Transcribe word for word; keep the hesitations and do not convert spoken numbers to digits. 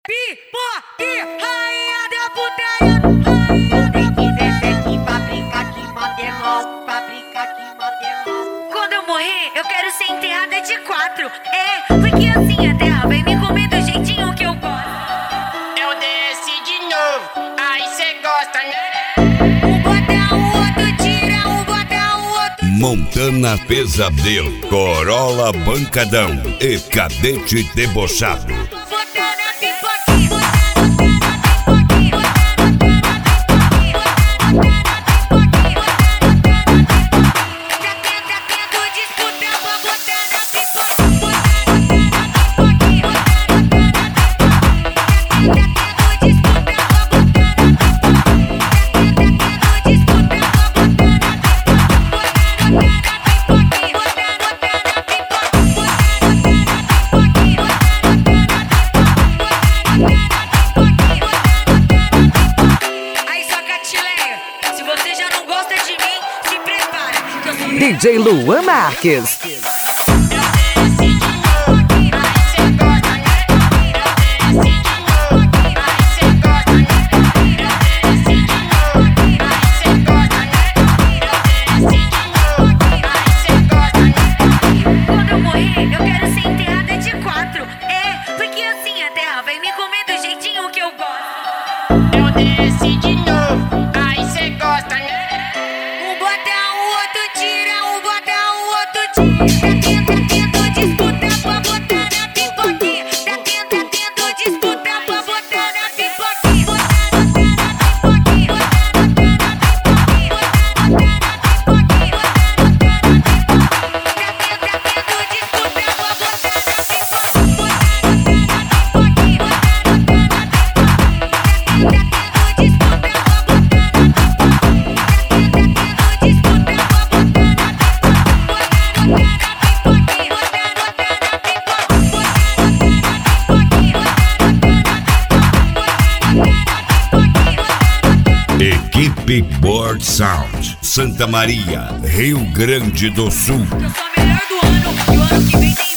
Pipoque, rainha da putaria, rainha da putaria. Aqui pra brincar, aqui modelão, pra brincar, aqui modelão. Quando eu morrer, eu quero ser enterrada de quatro. É, porque assim a terra vai me comer do jeitinho que eu gosto. Eu desci de novo, aí cê gosta, né? Um bota, o outro tira, um bota, o outro. Montana Pesadelo, Corolla Bancadão e Cadete Debochado. D J Luan Marques. Quando eu morrer, eu quero ser enterrada de quatro. É, porque assim a terra vai me comer do jeitinho que eu gosto. Eu desci de novo, aí cê gosta, né? Um bota, o outro tira, um bota, o outro tira. Tá tendo disputa pra botar na pipoquinha. Tá tendo, tendo disputa pra botar na pipoquinha. Equipe Board Sound, Santa Maria, Rio Grande do Sul. Eu sou a melhor do ano e o ano que vem tem